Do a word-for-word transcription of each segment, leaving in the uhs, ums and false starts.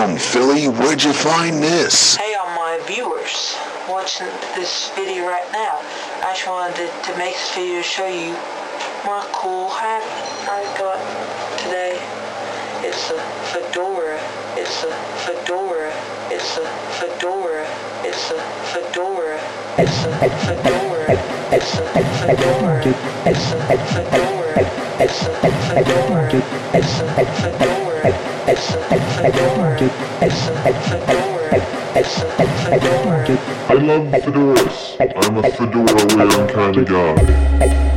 Damn, Philly, where'd you find this? Hey, all my viewers watching this video right now. I just wanted to, to make this video to show you my cool hat I got today. It's a fedora. It's a fedora. It's a fedora. It's a fedora. It's a fedora. It's a fedora. It's a fedora. It's a fedora. It's a fedora. It's a fedora. It's a fedora. It's a fedora. I love fedoras. I'm a fedora wearing kind of guy.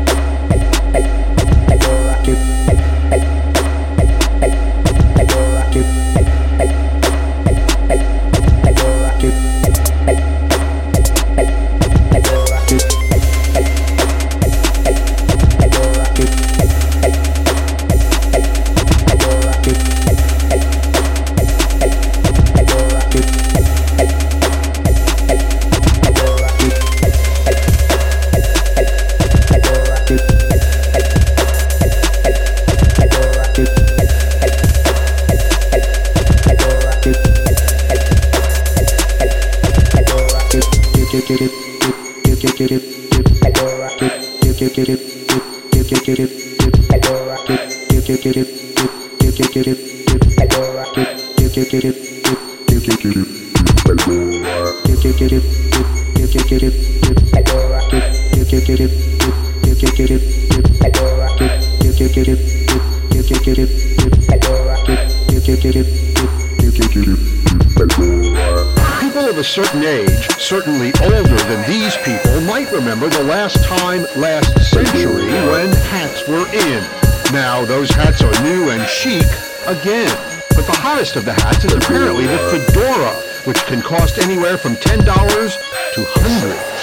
People of a certain age, certainly older than these people, might remember the last time last century when hats were in. Now those hats are new and chic again. But the hottest of the hats is apparently the fedora, which can cost anywhere from ten dollars to hundreds.